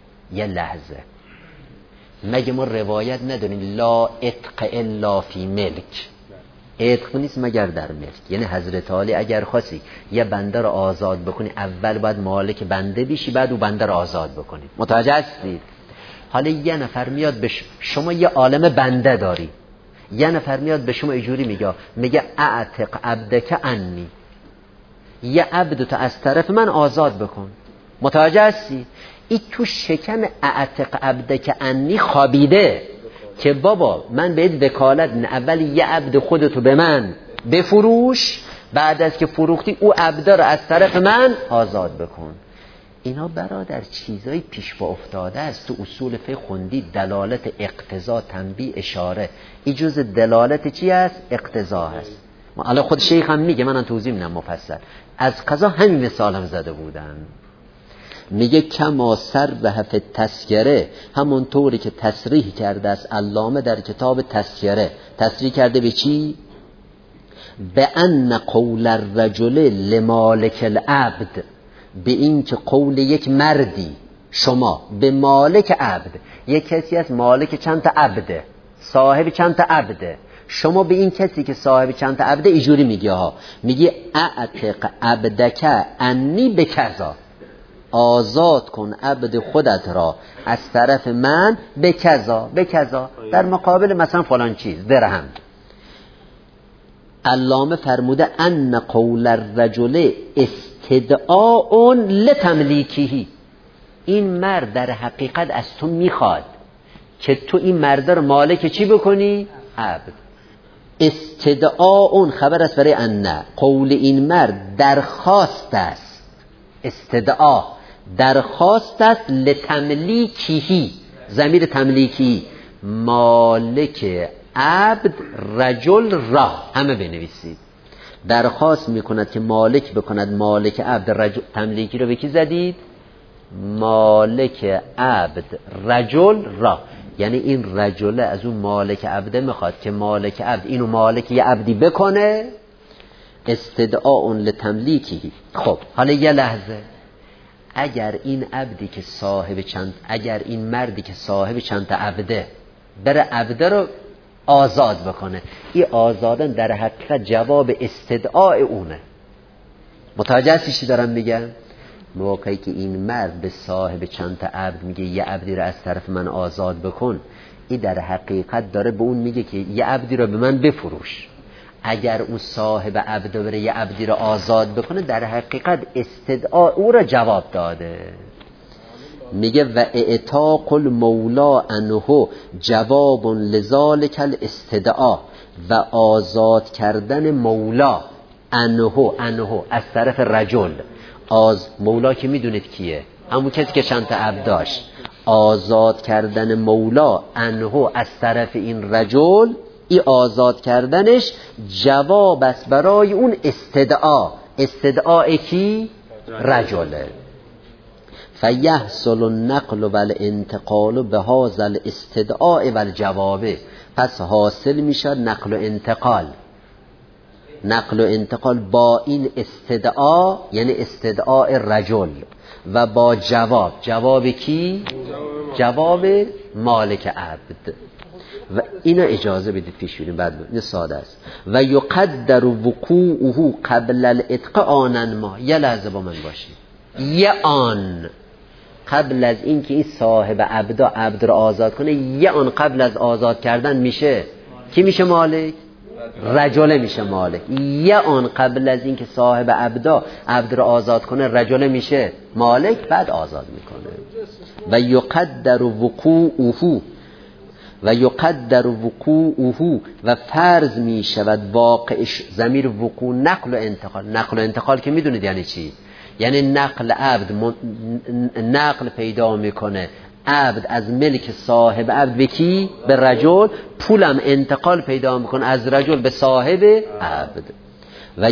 مگه ما روایت نداریم لا اتق الا فی ملک؟ اتق نیست مگر در ملک. یعنی حضرت علی اگر خواستی یه بنده رو آزاد بکنی، اول باید مالک بنده بشی، بعد او بنده رو آزاد بکنی. متوجه هستید؟ حالا یه نفر میاد به شما، یه عالم بنده داری، یه نفر میاد به شما اینجوری میگه اعتق عبدک عنی، یه عبد تو از طرف من آزاد بکن. متوجه هستی؟ این تو شکم اعتق عبدک عنی خوابیده که بابا من بهت وکالت اول یه عبد خودتو به من بفروش، بعد از که فروختی او عبد رو از طرف من آزاد بکن. اینا برادر چیزای پیش با افتاده است. تو اصول فقه خوندی دلالت اقتضا، تنبیه، اشاره. این جز دلالت چی است؟ اقتضا هست. الان خود شیخ هم میگه، منم توضیح میدم مفصل. از قضا همین مثالم زده بودن. میگه کما صرح فی التذکره، همون طوری که تصریح کرده است علامه در کتاب تذکره. تصریح کرده به چی؟ به ان قول الرجل لمالک العبد، به این که قول یک مردی شما به مالک عبد، یک کسی از مالک چند تا عبده، صاحب چند تا عبده، شما به این کسی که صاحب چند تا عبده اینجوری میگی ها، میگی اعتق عبدک انی بکذا، آزاد کن عبد خودت را از طرف من به کذا، به کذا، در مقابل مثلا فلان چیز، درهم. علامه فرموده ان قول الرجل استدعاء لتملیکه، این مرد در حقیقت از تو میخواد که تو این مرد رو مالک چی بکنی؟ عبد. استدعاء خبر است برای ان، قول این مرد درخواست است، استدعا درخواست است لتملیکه، ضمیر تملیکی مالک عبد رجل را، همه بنویسید. درخواست میکند که مالک بکند مالک عبد رجل. تملیکی رو به کی زدید؟ مالک عبد رجل را، یعنی این رجل از اون مالک عبده میخواد که مالک عبد اینو مالک یه عبدی بکنه. استدعاء لتملیکی. خب حالا یه لحظه، اگر این عبدی که صاحب چند، اگر این مردی که صاحب چند تا عبده بره عبده رو آزاد بکنه، این آزادن در حقیقت جواب استدعاء اونه. متوجه هستی چی دارم میگم؟ موقعی که این مرد به صاحب چند تا عبد میگه یه عبدی رو از طرف من آزاد بکن، این در حقیقت داره به اون میگه که یه عبدی رو به من بفروش. اگر اون صاحب عبد بره یه عبدی رو آزاد بکنه، در حقیقت استدعاء او رو جواب داده. میگه و اعتاق المولا عنه جواب لذالک الاستدعاء، و آزاد کردن مولا عنه از طرف رجل. مولا که میدونید کیه؟ همون کسی که چند تا عبد داشت. آزاد کردن مولا عنه از طرف این رجل، ای آزاد کردنش جواب است برای اون استدعا. استدعا کی؟ رجله. فیحصل النقل و الانتقال به هذا الاستدعاء و الجواب. پس حاصل میشد نقل و انتقال. نقل و انتقال با این استدعا، یعنی استدعاء رجل، و با جواب. جواب کی؟ جواب مالک عبد. و اینا اجازه بدید پیش بریم، بعد این ساده است. و یقدر وقوعه قبل الاتق آنن ما. یه لحظه با من باشید. یه آن قبل از این که این صاحب عبد رو آزاد کنه، یه آن قبل از آزاد کردن میشه کی میشه مالک؟ رجله میشه مالک. یه آن قبل از این که صاحب عبد رو آزاد کنه رجله میشه مالک، بعد آزاد میکنه. و یقدر وقوعه و فرض می شود واقعش. ضمیر وقوع نقل و انتقال. نقل و انتقال که میدونید یعنی چی؟ یعنی نقل پیدا میکنه عبد از ملک صاحب عبد به کی؟ به رجل. پولم انتقال پیدا میکنه از رجل به صاحب عبد. و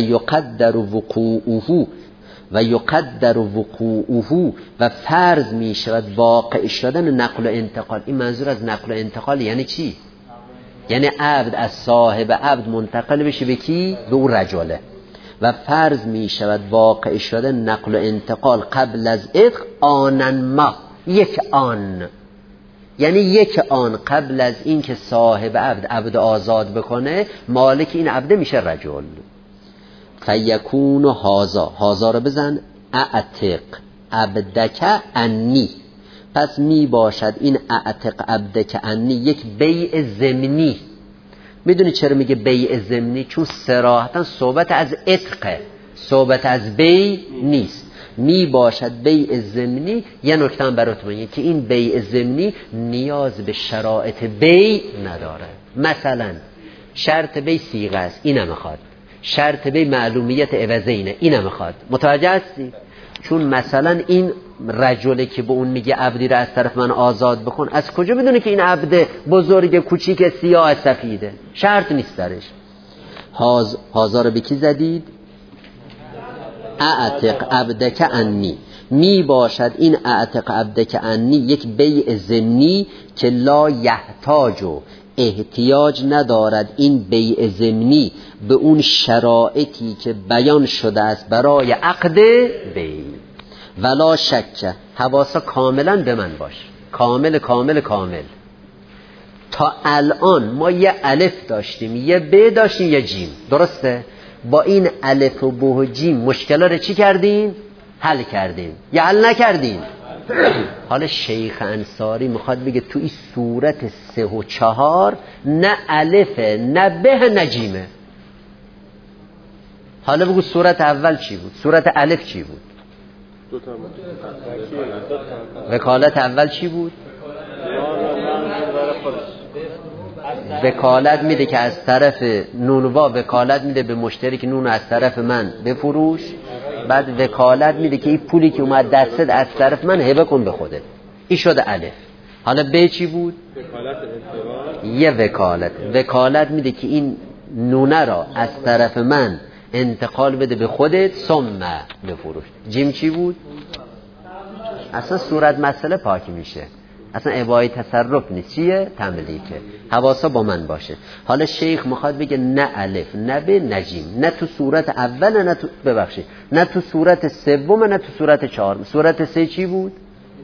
یقدر وقوعه و فرض می شود واقع شدن نقل و انتقال. این منظور از نقل و انتقال یعنی چی؟ یعنی عبد از صاحب عبد منتقل بشه به کی؟ به اون رجله. و فرض می شود واقع شدن نقل و انتقال قبل از عتق آنن ما. یک آن، یعنی یک آن قبل از این که صاحب عبد آزاد بکنه، مالک این عبد میشه رجل. فیکون هازا رو بزن، اعتق عبدک انی. پس می باشد این اعتق عبدک انی یک بیع ضمنی. میدونی چرا میگه بیع ضمنی؟ چون صراحتا صحبت از عتقه، صحبت از بیع نیست. می باشد بیع ضمنی. یه نکته هم براتون میگم که این بیع ضمنی نیاز به شرایط بیع نداره. مثلا شرط بیع صیغه است، اینم میخواد. شرط بیع معلومیت عوضینه، اینم میخواد. متوجه هستی؟ چون مثلا این رجله که به اون میگه عبدی را از طرف من آزاد بکن، از کجا بدونه که این عبد بزرگ کوچیک سیاه سفیده؟ شرط نیست درش. هازا رو به کی زدید؟ اعتق عبدک انی. می باشد این اعتق عبدک انی یک بیع ضمنی که لا یحتاجو، احتیاج ندارد این بیع ضمنی به اون شرایطی که بیان شده است برای عقد بیع. ولا شک. حواسا کاملا به من باش، کامل. تا الان ما یه الف داشتیم، یه ب داشتیم، یه جیم، درسته؟ با این الف و ب و جیم مشکل رو چی کردیم؟ حل کردیم یا حل نکردیم؟ حالا شیخ انصاری میخواد بگه تو این صورت 3 و 4 نه الفه نه به نه جیمه. حالا بگو صورت اول چی بود؟ صورت الف چی بود؟ وکالت اول چی بود؟ وکالت میده که از طرف نونوا وکالت میده به مشتری که نون از طرف من بفروش. بعد وکالت میده که این پولی که اومد دستت از طرف من هبه کن به خودت. این شده الف. حالا ب چی بود؟ یه وکالت میده که این نونه را از طرف من انتقال بده به خودت ثم بفروش. جیم چی بود؟ اصلا صورت مسئله پاک میشه، اصلا اباحه تصرف نیست، چیه؟ تملیکه. حواسا با من باشه. حالا شیخ میخواد بگه نه الف نه ب نه جیم، نه تو صورت اول نه تو نه تو صورت سوم نه تو صورت چهارم. صورت 3 چی بود؟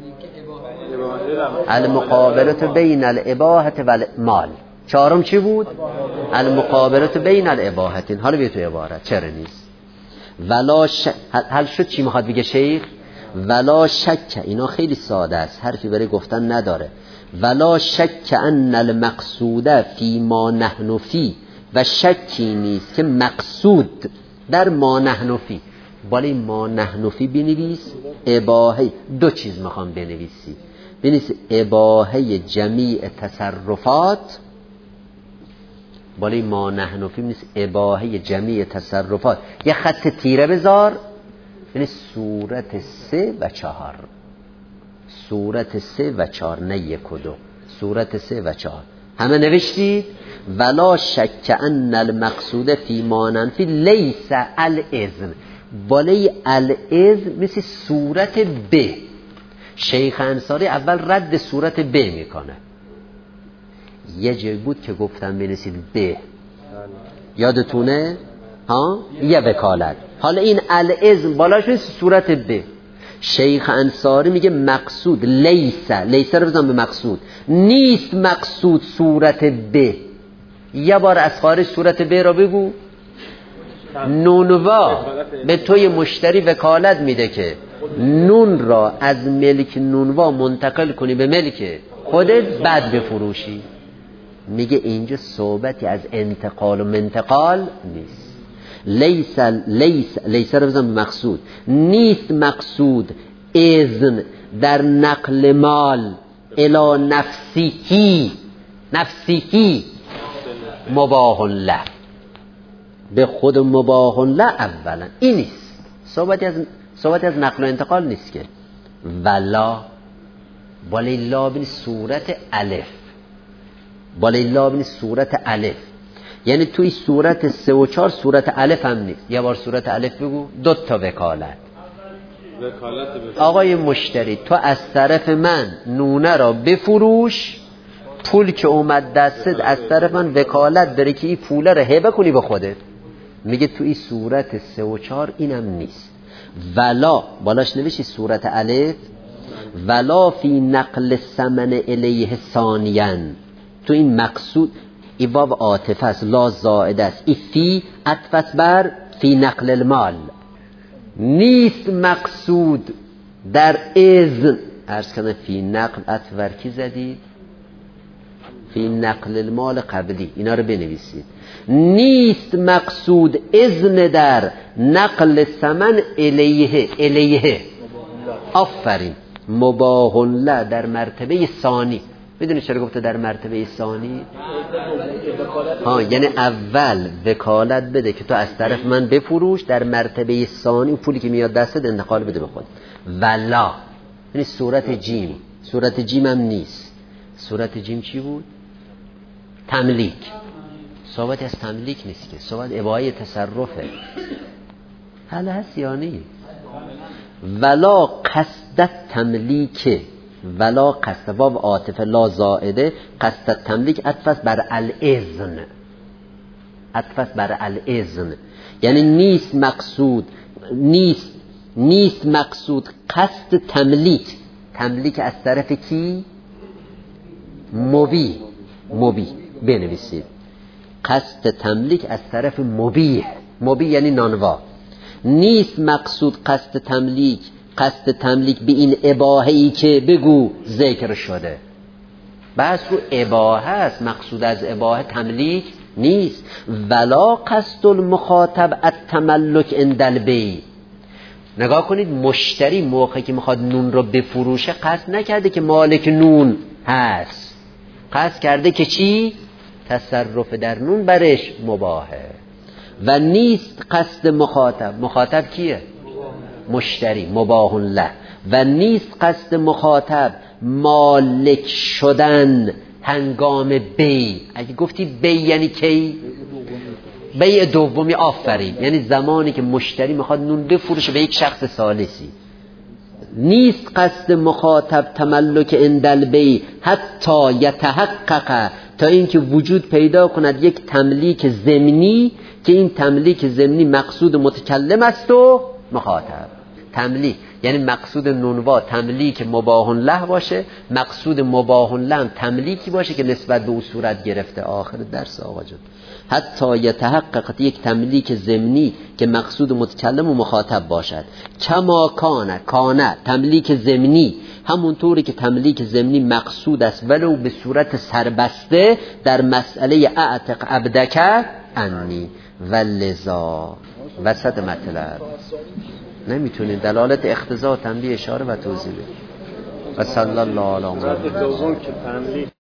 المقابلت بین الاباحه و المال. چهارم چی بود؟ المقابلت بین الاباحتین. حالا بیا تو عبارت چرا نیست؟ حل شد چی میخواد بگه شیخ؟ ولا شک. اینا خیلی ساده است، حرفی برای گفتن نداره. ولا شک ان المقصود فی ما نحن فی. و شکی نیست که مقصود در ما نحن فی. بالای ما نحن فی بنویس اباحه. دو چیز میخوام بنویسی. بنویس اباحه جمیع تصرفات. بالای ما نحن فی بنویس اباحه جمیع تصرفات. یه خط تیره بذار. یعنی صورت 3 و 4. صورت 3 و 4 نه 1 و 2. صورت 3 و 4 همه نوشتید؟ ولا شک ان المقصود فی ما ننفی لیس الاذن. بالای الاذن مثل صورت ب. شیخ انصاری اول رد صورت ب میکنه. یه جایی بود که گفتم بنویسید ب، یادتونه؟ ها؟ یه وکالت. حالا این الاذن بالاش نیست صورت ب. شیخ انصاری میگه مقصود لیس رو بزن به مقصود، نیست مقصود صورت ب. یه بار از خارج صورت ب را بگو. نونوا به توی مشتری وکالت میده که نون را از ملک نونوا منتقل کنی به ملک خودت بعد بفروشی. میگه اینجا صحبتی از انتقال و منتقال نیست. لیس رو بزن به مقصود، نیست مقصود اذن در نقل مال الی نفسیهی مباح له، به خود مباح له اولا این نیست. صحبتی از نقل و انتقال نیست که. ولا بالیلا بین صورت الف، بالیلا بین صورت الف، یعنی توی صورت 3 و 4 صورت الف هم نیست. یه بار صورت الف بگو. 2 تا وکالت. آقای مشتری تو از طرف من نونه را بفروش، پول که اومد دستت از طرف من وکالت داره که این پوله را هبه کنی به خودت. میگه توی صورت 3 و 4 اینم نیست. ولا بالاش نوشی صورت الف، ولا فی نقل ثمن الیه ثانیاً. تو این مقصود ای واو عاطفه است، لا زائده است. ای فی عطف است بر فی نقل المال. نیست مقصود در اذن، عرض کنه فی نقل عطف بر کی زدید؟ فی نقل المال قبلی. اینا رو بنویسید. نیست مقصود اذن در نقل ثمن الیه. آفرین. مباح له در مرتبه ثانی. میدونی چرا گفته در مرتبه ثانی؟ یعنی اول وکالت بده که تو از طرف من بفروش، در مرتبه ثانی پولی که میاد دستت انتقال بده به خود. ولا یعنی صورت جیم. صورت جیم هم نیست. صورت جیم چی بود؟ تملیک. صحبت از تملیک نیست که، صحبت اباحه تصرفه. حالا هست یا نیست؟ ولا قصد تملیک، ولا قصد واو عاطفه لا زائده، قصد تملیک عطف است بر الاذن، عطف است بر الاذن. یعنی نیست مقصود قصد تملیک. تملیک از طرف کی؟ مبیح بنویسید. قصد تملیک از طرف مبیح یعنی نانوا. نیست مقصود قصد تملیک به این اباحه‌ای که بگو ذکر شده. بس رو اباحه است، مقصود از اباحه تملیک نیست. ولا قصد المخاطب التملک عند البیع. نگاه کنید مشتری موقعی که میخواد نون رو بفروشه قصد نکرده که مالک نون هست، قصد کرده که چی؟ تصرف در نون برش مباحه. و نیست قصد مخاطب کیه؟ مشتری، مباح له. و نیست قصد مخاطب مالک شدن هنگام بی. اگه گفتی بی یعنی کی؟ بیع دومی. آفرین. یعنی زمانی که مشتری میخواد نون بفروشه به یک شخص ثالثی. نیست قصد مخاطب تملک عند البیع حتی یتحقق، تا اینکه وجود پیدا کند یک تملیک ضمنی که این تملیک ضمنی مقصود متکلم است و مخاطب. تملیک یعنی مقصود نونوا تملیک مباح له باشه، مقصود مباح له تملیکی باشه که نسبت به او صورت گرفته. آخر درس آقا جان. حتی یتحقق یک تملیک ضمنی که مقصود متکلم و مخاطب باشد. کما کانه تملیک ضمنی همونطوری که تملیک ضمنی مقصود است ولو به صورت سربسته در مسئله اعتق عبدک انی. ولذا وسط مطلب نمیتونید دلالت اقتضا تنبیه اشاره و توضیح. و صلی الله علی محمد.